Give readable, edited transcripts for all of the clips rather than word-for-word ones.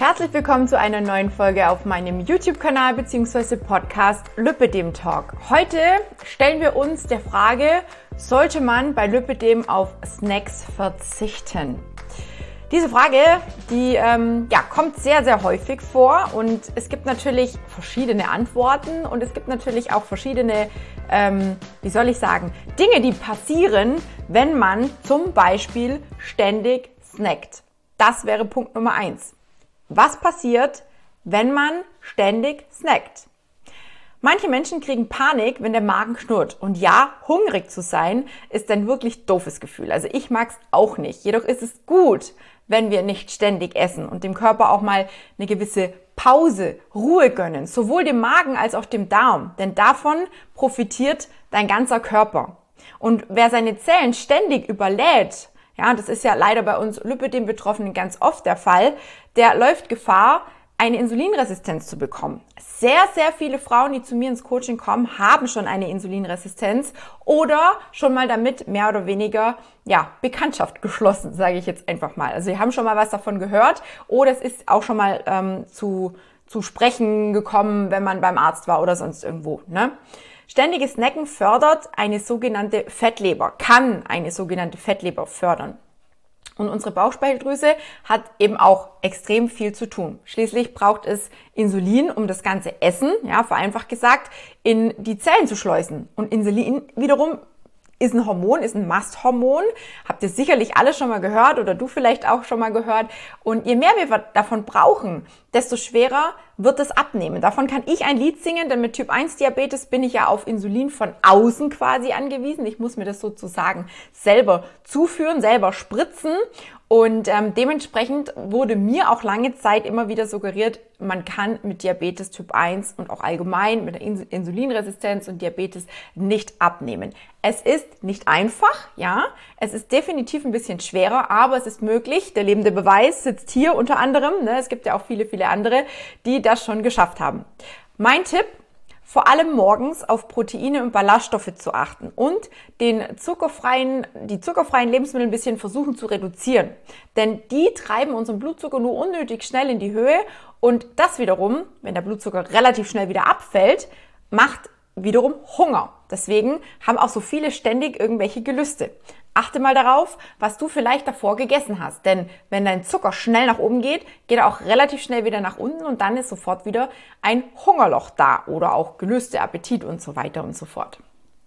Herzlich willkommen zu einer neuen Folge auf meinem YouTube-Kanal bzw. Podcast Lipödem Talk. Heute stellen wir uns der Frage, sollte man bei Lipödem auf Snacks verzichten? Diese Frage, die kommt sehr, sehr häufig vor und es gibt natürlich verschiedene Antworten und es gibt natürlich auch verschiedene, Dinge, die passieren, wenn man zum Beispiel ständig snackt. Das wäre Punkt Nummer 1. Was passiert, wenn man ständig snackt? Manche Menschen kriegen Panik, wenn der Magen knurrt. Und ja, hungrig zu sein ist ein wirklich doofes Gefühl. Also ich mag es auch nicht. Jedoch ist es gut, wenn wir nicht ständig essen und dem Körper auch mal eine gewisse Pause, Ruhe gönnen. Sowohl dem Magen als auch dem Darm. Denn davon profitiert dein ganzer Körper. Und wer seine Zellen ständig überlädt, ja, das ist ja leider bei uns Lipödem-Betroffenen ganz oft der Fall, der läuft Gefahr, eine Insulinresistenz zu bekommen. Sehr, sehr viele Frauen, die zu mir ins Coaching kommen, haben schon eine Insulinresistenz oder schon mal damit mehr oder weniger Bekanntschaft geschlossen, sage ich jetzt einfach mal. Also sie haben schon mal was davon gehört oder es ist auch schon mal zu sprechen gekommen, wenn man beim Arzt war oder sonst irgendwo, ne? Ständiges Snacken kann eine sogenannte Fettleber fördern. Und unsere Bauchspeicheldrüse hat eben auch extrem viel zu tun. Schließlich braucht es Insulin, um das ganze Essen, vereinfacht gesagt, in die Zellen zu schleusen. Und Insulin wiederum ist ein Hormon, ist ein Masthormon. Habt ihr sicherlich alle schon mal gehört oder du vielleicht auch schon mal gehört. Und je mehr wir davon brauchen, desto schwerer wird es abnehmen. Davon kann ich ein Lied singen, denn mit Typ 1 Diabetes bin ich ja auf Insulin von außen quasi angewiesen. Ich muss mir das sozusagen selber zuführen, selber spritzen. Und dementsprechend wurde mir auch lange Zeit immer wieder suggeriert, man kann mit Diabetes Typ 1 und auch allgemein mit der Insulinresistenz und Diabetes nicht abnehmen. Es ist nicht einfach, es ist definitiv ein bisschen schwerer, aber es ist möglich. Der lebende Beweis sitzt hier unter anderem, ne? Es gibt ja auch viele, viele andere, die das schon geschafft haben. Mein Tipp: vor allem morgens auf Proteine und Ballaststoffe zu achten und die zuckerfreien Lebensmittel ein bisschen versuchen zu reduzieren. Denn die treiben unseren Blutzucker nur unnötig schnell in die Höhe und das wiederum, wenn der Blutzucker relativ schnell wieder abfällt, macht wiederum Hunger. Deswegen haben auch so viele ständig irgendwelche Gelüste. Achte mal darauf, was du vielleicht davor gegessen hast. Denn wenn dein Zucker schnell nach oben geht, geht er auch relativ schnell wieder nach unten und dann ist sofort wieder ein Hungerloch da oder auch Gelüste, Appetit und so weiter und so fort.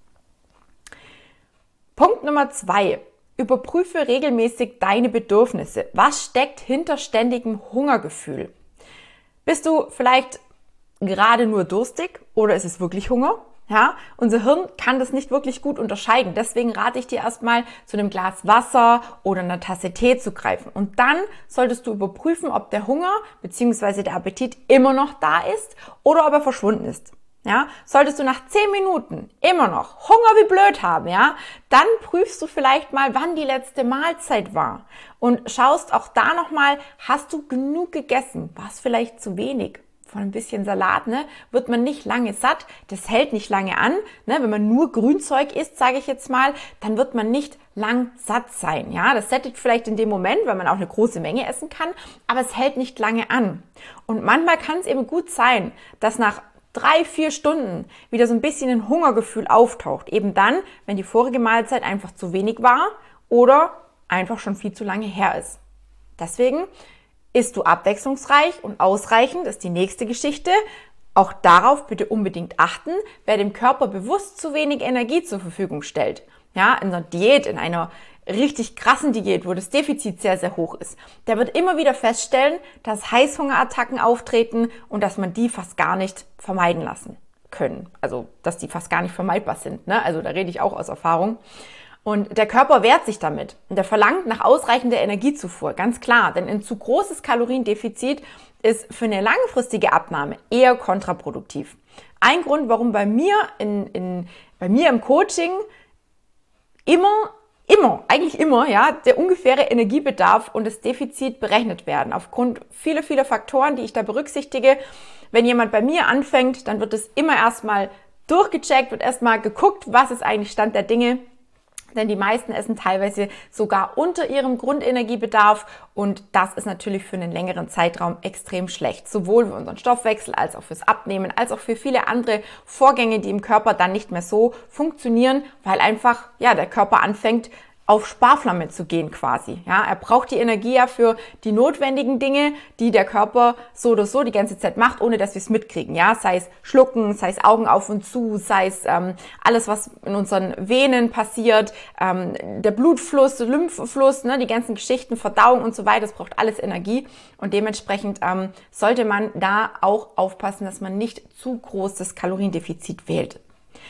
Punkt Nummer 2. Überprüfe regelmäßig deine Bedürfnisse. Was steckt hinter ständigem Hungergefühl? Bist du vielleicht gerade nur durstig oder ist es wirklich Hunger? Ja, unser Hirn kann das nicht wirklich gut unterscheiden. Deswegen rate ich dir erstmal, zu einem Glas Wasser oder einer Tasse Tee zu greifen. Und dann solltest du überprüfen, ob der Hunger bzw. der Appetit immer noch da ist oder ob er verschwunden ist. Ja, solltest du nach 10 Minuten immer noch Hunger wie blöd haben, dann prüfst du vielleicht mal, wann die letzte Mahlzeit war und schaust auch da nochmal, hast du genug gegessen? War es vielleicht zu wenig? Von ein bisschen Salat, wird man nicht lange satt, das hält nicht lange an. Wenn man nur Grünzeug isst, sage ich jetzt mal, dann wird man nicht lang satt sein. Ja, das sättigt vielleicht in dem Moment, weil man auch eine große Menge essen kann, aber es hält nicht lange an. Und manchmal kann es eben gut sein, dass nach 3-4 Stunden wieder so ein bisschen ein Hungergefühl auftaucht. Eben dann, wenn die vorige Mahlzeit einfach zu wenig war oder einfach schon viel zu lange her ist. Deswegen isst du abwechslungsreich und ausreichend, ist die nächste Geschichte. Auch darauf bitte unbedingt achten, wer dem Körper bewusst zu wenig Energie zur Verfügung stellt. Ja, in einer Diät, in einer richtig krassen Diät, wo das Defizit sehr, sehr hoch ist, der wird immer wieder feststellen, dass Heißhungerattacken auftreten und dass man die fast gar nicht vermeiden lassen können. Also, dass die fast gar nicht vermeidbar sind. Also, da rede ich auch aus Erfahrung. Und der Körper wehrt sich damit und der verlangt nach ausreichender Energiezufuhr, ganz klar. Denn ein zu großes Kaloriendefizit ist für eine langfristige Abnahme eher kontraproduktiv. Ein Grund, warum bei mir im Coaching eigentlich immer, der ungefähre Energiebedarf und das Defizit berechnet werden. Aufgrund vieler, vieler Faktoren, die ich da berücksichtige. Wenn jemand bei mir anfängt, dann wird es immer erstmal durchgecheckt, wird erstmal geguckt, was ist eigentlich Stand der Dinge. denn die meisten essen teilweise sogar unter ihrem Grundenergiebedarf und das ist natürlich für einen längeren Zeitraum extrem schlecht, sowohl für unseren Stoffwechsel als auch fürs Abnehmen, als auch für viele andere Vorgänge, die im Körper dann nicht mehr so funktionieren, weil einfach der Körper anfängt, auf Sparflamme zu gehen quasi. Ja, er braucht die Energie ja für die notwendigen Dinge, die der Körper so oder so die ganze Zeit macht, ohne dass wir es mitkriegen. Ja, sei es Schlucken, sei es Augen auf und zu, sei es alles, was in unseren Venen passiert, der Blutfluss, der Lymphfluss, die ganzen Geschichten, Verdauung und so weiter, das braucht alles Energie und dementsprechend sollte man da auch aufpassen, dass man nicht zu groß das Kaloriendefizit wählt.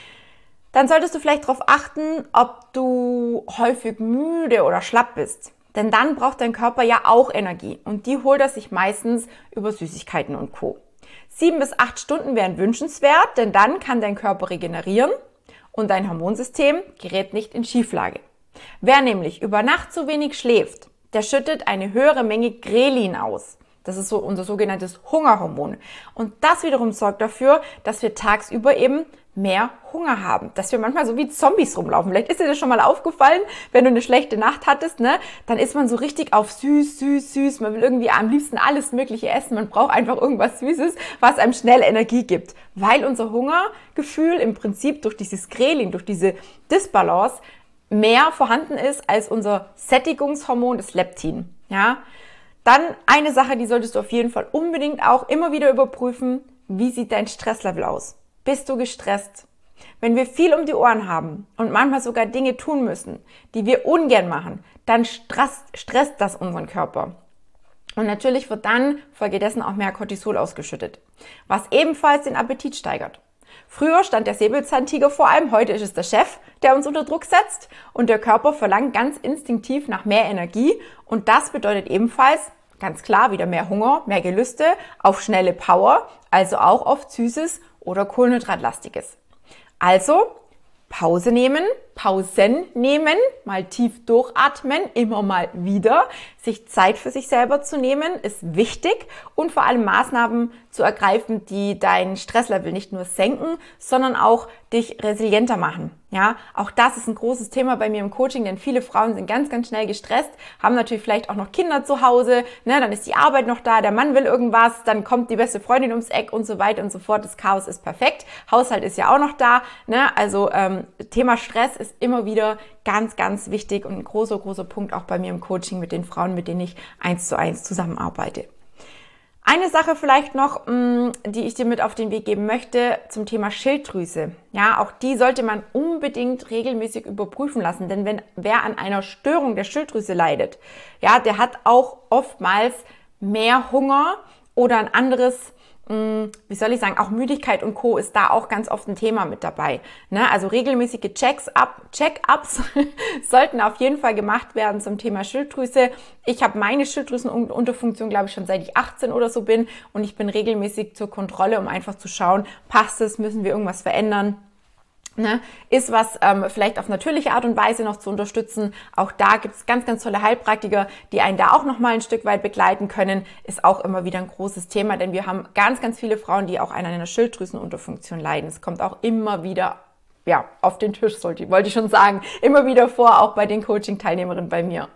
Dann solltest du vielleicht darauf achten, ob du häufig müde oder schlapp bist. Denn dann braucht dein Körper ja auch Energie und die holt er sich meistens über Süßigkeiten und Co. 7 bis 8 Stunden wären wünschenswert, denn dann kann dein Körper regenerieren und dein Hormonsystem gerät nicht in Schieflage. Wer nämlich über Nacht zu wenig schläft, der schüttet eine höhere Menge Grelin aus. Das ist so unser sogenanntes Hungerhormon. Und das wiederum sorgt dafür, dass wir tagsüber eben mehr Hunger haben, dass wir manchmal so wie Zombies rumlaufen. Vielleicht ist dir das schon mal aufgefallen, wenn du eine schlechte Nacht hattest, dann ist man so richtig auf süß, süß, süß. Man will irgendwie am liebsten alles Mögliche essen. Man braucht einfach irgendwas Süßes, was einem schnell Energie gibt, weil unser Hungergefühl im Prinzip durch dieses Grelin, durch diese Disbalance mehr vorhanden ist als unser Sättigungshormon, das Leptin. Ja, dann eine Sache, die solltest du auf jeden Fall unbedingt auch immer wieder überprüfen. Wie sieht dein Stresslevel aus? Bist du gestresst? Wenn wir viel um die Ohren haben und manchmal sogar Dinge tun müssen, die wir ungern machen, dann stresst das unseren Körper. Und natürlich wird dann folgedessen auch mehr Cortisol ausgeschüttet, was ebenfalls den Appetit steigert. Früher stand der Säbelzahntiger vor allem, heute ist es der Chef, der uns unter Druck setzt und der Körper verlangt ganz instinktiv nach mehr Energie und das bedeutet ebenfalls ganz klar wieder mehr Hunger, mehr Gelüste auf schnelle Power, also auch auf Süßes oder Kohlenhydratlastiges. Also Pausen nehmen, mal tief durchatmen, immer mal wieder. Sich Zeit für sich selber zu nehmen, ist wichtig und vor allem Maßnahmen zu ergreifen, die dein Stresslevel nicht nur senken, sondern auch dich resilienter machen. Ja, auch das ist ein großes Thema bei mir im Coaching, denn viele Frauen sind ganz, ganz schnell gestresst, haben natürlich vielleicht auch noch Kinder zu Hause, dann ist die Arbeit noch da, der Mann will irgendwas, dann kommt die beste Freundin ums Eck und so weiter und so fort. Das Chaos ist perfekt, Haushalt ist ja auch noch da, Also Thema Stress ist immer wieder ganz, ganz wichtig und ein großer, großer Punkt auch bei mir im Coaching mit den Frauen, mit denen ich 1:1 zusammenarbeite. Eine Sache vielleicht noch, die ich dir mit auf den Weg geben möchte zum Thema Schilddrüse. Ja, auch die sollte man unbedingt regelmäßig überprüfen lassen, denn wer an einer Störung der Schilddrüse leidet, ja, der hat auch oftmals mehr Hunger oder ein anderes, auch Müdigkeit und Co. ist da auch ganz oft ein Thema mit dabei. Also regelmäßige Check-ups sollten auf jeden Fall gemacht werden zum Thema Schilddrüse. Ich habe meine Schilddrüsenunterfunktion, glaube ich, schon seit ich 18 oder so bin und ich bin regelmäßig zur Kontrolle, um einfach zu schauen, passt es, müssen wir irgendwas verändern. Ist was vielleicht auf natürliche Art und Weise noch zu unterstützen. Auch da gibt es ganz, ganz tolle Heilpraktiker, die einen da auch noch mal ein Stück weit begleiten können. Ist auch immer wieder ein großes Thema, denn wir haben ganz, ganz viele Frauen, die auch an einer Schilddrüsenunterfunktion leiden. Es kommt auch immer wieder auf den Tisch, wollte ich schon sagen, immer wieder vor, auch bei den Coaching-Teilnehmerinnen bei mir.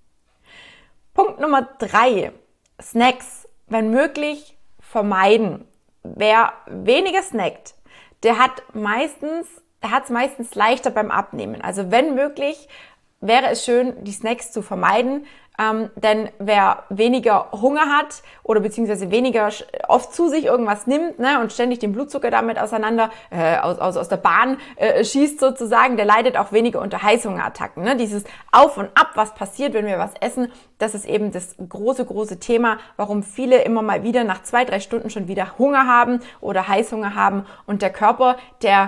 Punkt Nummer 3, Snacks, wenn möglich, vermeiden. Wer weniger snackt, der hat es meistens leichter beim Abnehmen. Also wenn möglich, wäre es schön, die Snacks zu vermeiden, denn wer weniger Hunger hat oder beziehungsweise weniger oft zu sich irgendwas nimmt und ständig den Blutzucker damit aus der Bahn schießt sozusagen, der leidet auch weniger unter Heißhungerattacken. Dieses Auf und Ab, was passiert, wenn wir was essen, das ist eben das große, große Thema, warum viele immer mal wieder nach 2-3 Stunden schon wieder Hunger haben oder Heißhunger haben und der Körper, der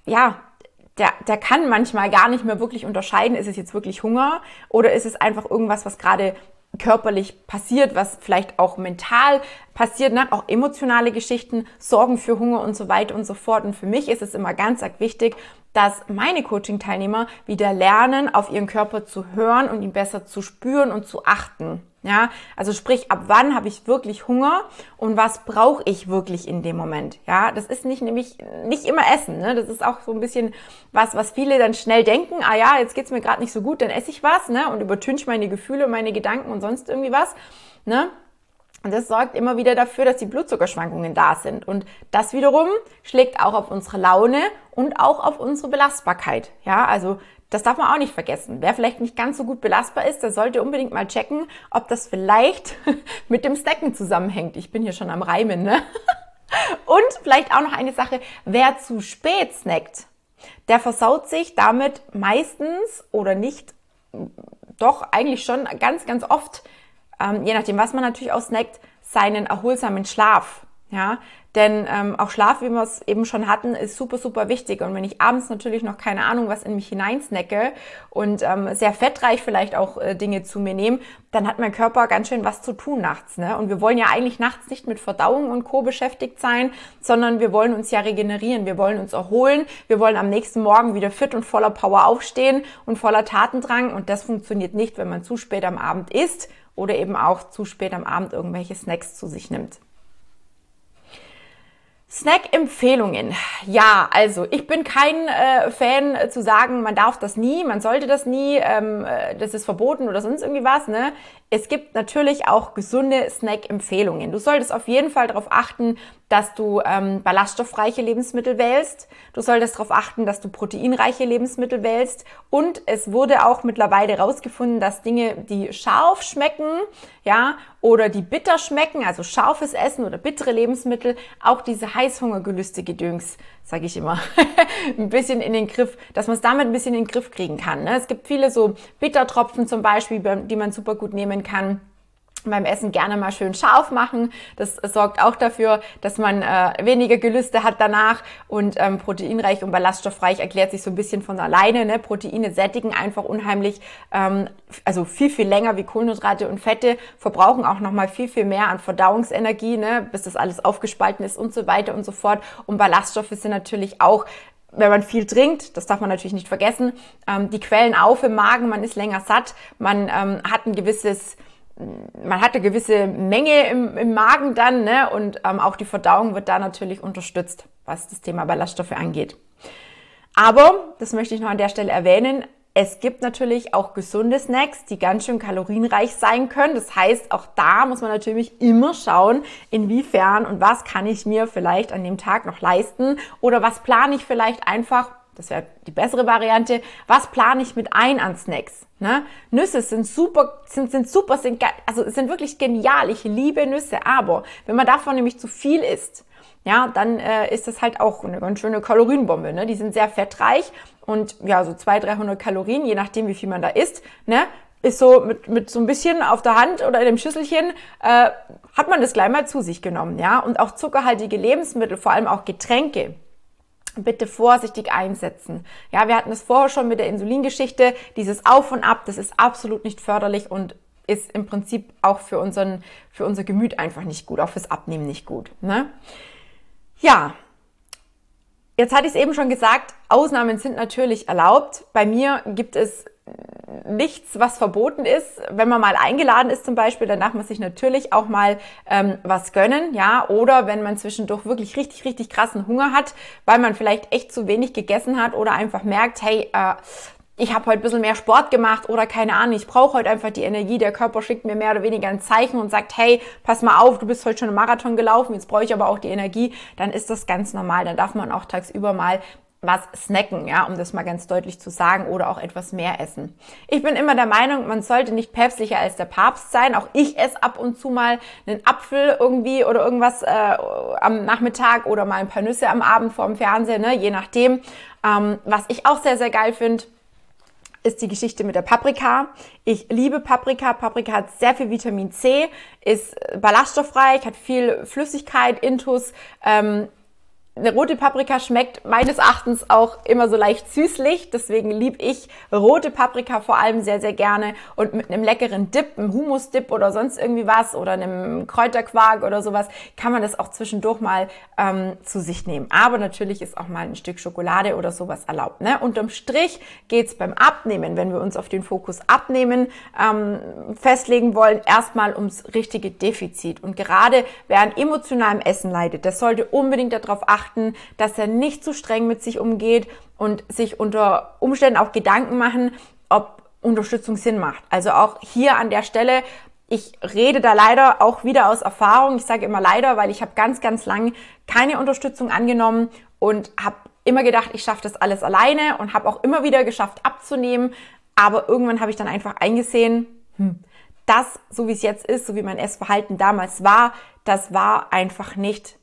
kann manchmal gar nicht mehr wirklich unterscheiden, ist es jetzt wirklich Hunger oder ist es einfach irgendwas, was gerade körperlich passiert, was vielleicht auch mental passiert, auch emotionale Geschichten, Sorgen für Hunger und so weiter und so fort. Und für mich ist es immer ganz wichtig, dass meine Coaching-Teilnehmer wieder lernen, auf ihren Körper zu hören und ihn besser zu spüren und zu achten. Ja, also sprich, ab wann habe ich wirklich Hunger und was brauche ich wirklich in dem Moment? Ja, das ist nämlich nicht immer Essen, ne? Das ist auch so ein bisschen was viele dann schnell denken, ah ja, jetzt geht's mir gerade nicht so gut, dann esse ich was, ne? Und übertünche meine Gefühle, meine Gedanken und sonst irgendwie was, ne? Und das sorgt immer wieder dafür, dass die Blutzuckerschwankungen da sind. Und das wiederum schlägt auch auf unsere Laune und auch auf unsere Belastbarkeit. Ja, also das darf man auch nicht vergessen. Wer vielleicht nicht ganz so gut belastbar ist, der sollte unbedingt mal checken, ob das vielleicht mit dem Snacken zusammenhängt. Ich bin hier schon am Reimen, ne? Und vielleicht auch noch eine Sache, wer zu spät snackt, der versaut sich damit meistens oder nicht, doch eigentlich schon ganz, ganz oft, je nachdem, was man natürlich auch snackt, seinen erholsamen Schlaf. Ja, denn auch Schlaf, wie wir es eben schon hatten, ist super, super wichtig. Und wenn ich abends natürlich noch keine Ahnung, was in mich hineinsnacke und sehr fettreich vielleicht auch Dinge zu mir nehme, dann hat mein Körper ganz schön was zu tun nachts. Ne? Und wir wollen ja eigentlich nachts nicht mit Verdauung und Co. beschäftigt sein, sondern wir wollen uns ja regenerieren, wir wollen uns erholen, wir wollen am nächsten Morgen wieder fit und voller Power aufstehen und voller Tatendrang. Und das funktioniert nicht, wenn man zu spät am Abend isst oder eben auch zu spät am Abend irgendwelche Snacks zu sich nimmt. Snack-Empfehlungen. Ja, also ich bin kein Fan zu sagen, man darf das nie, man sollte das nie, das ist verboten oder sonst irgendwie was. Ne? Es gibt natürlich auch gesunde Snack-Empfehlungen. Du solltest auf jeden Fall darauf achten, dass du ballaststoffreiche Lebensmittel wählst. Du solltest darauf achten, dass du proteinreiche Lebensmittel wählst. Und es wurde auch mittlerweile herausgefunden, dass Dinge, die scharf schmecken, ja, oder die bitter schmecken, also scharfes Essen oder bittere Lebensmittel, auch diese Heißhungergelüste Gedöns, sage ich immer, ein bisschen in den Griff, dass man es damit ein bisschen in den Griff kriegen kann. Ne? Es gibt viele so Bittertropfen zum Beispiel, die man super gut nehmen kann. Beim Essen gerne mal schön scharf machen. Das sorgt auch dafür, dass man weniger Gelüste hat danach und proteinreich und ballaststoffreich erklärt sich so ein bisschen von alleine. Ne? Proteine sättigen einfach unheimlich, also viel, viel länger wie Kohlenhydrate und Fette, verbrauchen auch nochmal viel, viel mehr an Verdauungsenergie, ne? Bis das alles aufgespalten ist und so weiter und so fort. Und Ballaststoffe sind natürlich auch, wenn man viel trinkt, das darf man natürlich nicht vergessen, die quellen auf im Magen, man ist länger satt, man hat eine gewisse Menge im Magen dann, ne? Und auch die Verdauung wird da natürlich unterstützt, was das Thema Ballaststoffe angeht. Aber, das möchte ich noch an der Stelle erwähnen, es gibt natürlich auch gesunde Snacks, die ganz schön kalorienreich sein können. Das heißt, auch da muss man natürlich immer schauen, inwiefern und was kann ich mir vielleicht an dem Tag noch leisten oder was plane ich vielleicht einfach, das wäre die bessere Variante, was plane ich mit ein an Snacks? Ne? Nüsse sind sind wirklich genial. Ich liebe Nüsse, aber wenn man davon nämlich zu viel isst, ja, dann ist das halt auch eine ganz schöne Kalorienbombe. Ne? Die sind sehr fettreich und ja, so 200-300 Kalorien, je nachdem, wie viel man da isst, ne? Ist so mit so ein bisschen auf der Hand oder in dem Schüsselchen, hat man das gleich mal zu sich genommen. Ja? Und auch zuckerhaltige Lebensmittel, vor allem auch Getränke, bitte vorsichtig einsetzen. Ja, wir hatten das vorher schon mit der Insulingeschichte, dieses Auf und Ab, das ist absolut nicht förderlich und ist im Prinzip auch für unser Gemüt einfach nicht gut, auch fürs Abnehmen nicht gut. Ne? Ja, jetzt hatte ich es eben schon gesagt, Ausnahmen sind natürlich erlaubt. Bei mir gibt es nichts, was verboten ist. Wenn man mal eingeladen ist zum Beispiel, dann darf man sich natürlich auch mal was gönnen, ja. Oder wenn man zwischendurch wirklich richtig, richtig krassen Hunger hat, weil man vielleicht echt zu wenig gegessen hat oder einfach merkt, hey, ich habe heute ein bisschen mehr Sport gemacht oder keine Ahnung, ich brauche heute einfach die Energie, der Körper schickt mir mehr oder weniger ein Zeichen und sagt, hey, pass mal auf, du bist heute schon einen Marathon gelaufen, jetzt brauche ich aber auch die Energie, dann ist das ganz normal, dann darf man auch tagsüber mal was snacken, ja, um das mal ganz deutlich zu sagen, oder auch etwas mehr essen. Ich bin immer der Meinung, man sollte nicht päpstlicher als der Papst sein. Auch ich esse ab und zu mal einen Apfel irgendwie oder irgendwas am Nachmittag oder mal ein paar Nüsse am Abend vorm Fernsehen, ne, je nachdem. Was ich auch sehr, sehr geil finde, ist die Geschichte mit der Paprika. Ich liebe Paprika. Paprika hat sehr viel Vitamin C, ist ballaststoffreich, hat viel Flüssigkeit, Intus, Eine rote Paprika schmeckt meines Erachtens auch immer so leicht süßlich, deswegen liebe ich rote Paprika vor allem sehr, sehr gerne und mit einem leckeren Dip, einem Hummus-Dip oder sonst irgendwie was oder einem Kräuterquark oder sowas, kann man das auch zwischendurch mal zu sich nehmen. Aber natürlich ist auch mal ein Stück Schokolade oder sowas erlaubt. Ne? Unterm Strich geht's beim Abnehmen, wenn wir uns auf den Fokus Abnehmen festlegen wollen, erstmal ums richtige Defizit. Und gerade wer an emotionalem Essen leidet, der sollte unbedingt darauf achten, dass er nicht zu streng mit sich umgeht und sich unter Umständen auch Gedanken machen, ob Unterstützung Sinn macht. Also auch hier an der Stelle, ich rede da leider auch wieder aus Erfahrung. Ich sage immer leider, weil ich habe ganz, ganz lang keine Unterstützung angenommen und habe immer gedacht, ich schaffe das alles alleine und habe auch immer wieder geschafft abzunehmen. Aber irgendwann habe ich dann einfach eingesehen, das, so wie es jetzt ist, so wie mein Essverhalten damals war, das war einfach nicht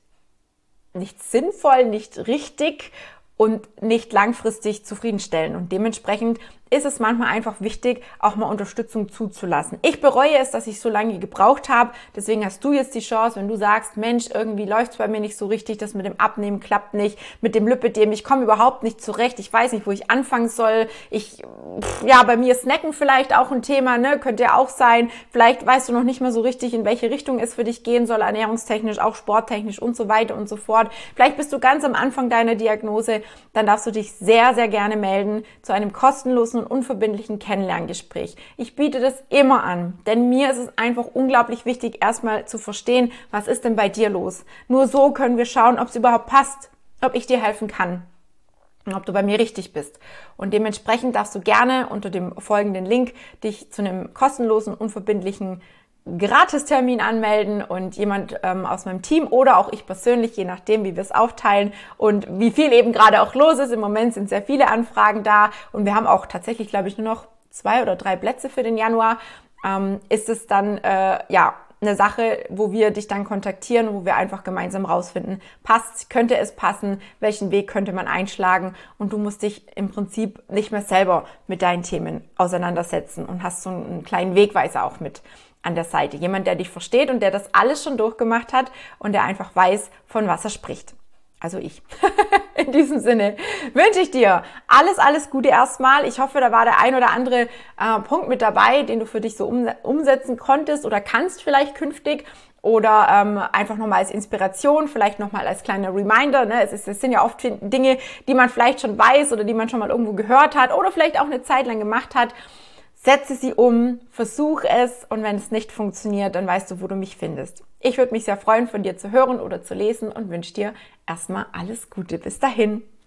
sinnvoll, nicht richtig und nicht langfristig zufriedenstellen. Und dementsprechend ist es manchmal einfach wichtig, auch mal Unterstützung zuzulassen. Ich bereue es, dass ich so lange gebraucht habe. Deswegen hast du jetzt die Chance, wenn du sagst, Mensch, irgendwie läuft es bei mir nicht so richtig, das mit dem Abnehmen klappt nicht, mit dem Lipödem, ich komme überhaupt nicht zurecht, ich weiß nicht, wo ich anfangen soll. Bei mir ist Snacken vielleicht auch ein Thema, ne? Könnte ja auch sein. Vielleicht weißt du noch nicht mal so richtig, in welche Richtung es für dich gehen soll, ernährungstechnisch, auch sporttechnisch und so weiter und so fort. Vielleicht bist du ganz am Anfang deiner Diagnose, dann darfst du dich sehr, sehr gerne melden zu einem kostenlosen und unverbindlichen Kennenlerngespräch. Ich biete das immer an, denn mir ist es einfach unglaublich wichtig, erstmal zu verstehen, was ist denn bei dir los? Nur so können wir schauen, ob es überhaupt passt, ob ich dir helfen kann und ob du bei mir richtig bist. Und dementsprechend darfst du gerne unter dem folgenden Link dich zu einem kostenlosen, unverbindlichen Gratistermin anmelden und jemand aus meinem Team oder auch ich persönlich, je nachdem, wie wir es aufteilen und wie viel eben gerade auch los ist. Im Moment sind sehr viele Anfragen da und wir haben auch tatsächlich, glaube ich, nur noch 2 oder 3 Plätze für den Januar. Ist es dann eine Sache, wo wir dich dann kontaktieren, wo wir einfach gemeinsam rausfinden, könnte es passen, welchen Weg könnte man einschlagen und du musst dich im Prinzip nicht mehr selber mit deinen Themen auseinandersetzen und hast so einen kleinen Wegweiser auch mit an der Seite. Jemand, der dich versteht und der das alles schon durchgemacht hat und der einfach weiß, von was er spricht. Also ich. In diesem Sinne wünsche ich dir alles, alles Gute erstmal. Ich hoffe, da war der ein oder andere Punkt mit dabei, den du für dich so umsetzen konntest oder kannst vielleicht künftig. Oder einfach nochmal als Inspiration, vielleicht nochmal als kleiner Reminder. Ne? Es sind ja oft Dinge, die man vielleicht schon weiß oder die man schon mal irgendwo gehört hat oder vielleicht auch eine Zeit lang gemacht hat. Setze sie um, versuch es und wenn es nicht funktioniert, dann weißt du, wo du mich findest. Ich würde mich sehr freuen, von dir zu hören oder zu lesen und wünsche dir erstmal alles Gute. Bis dahin.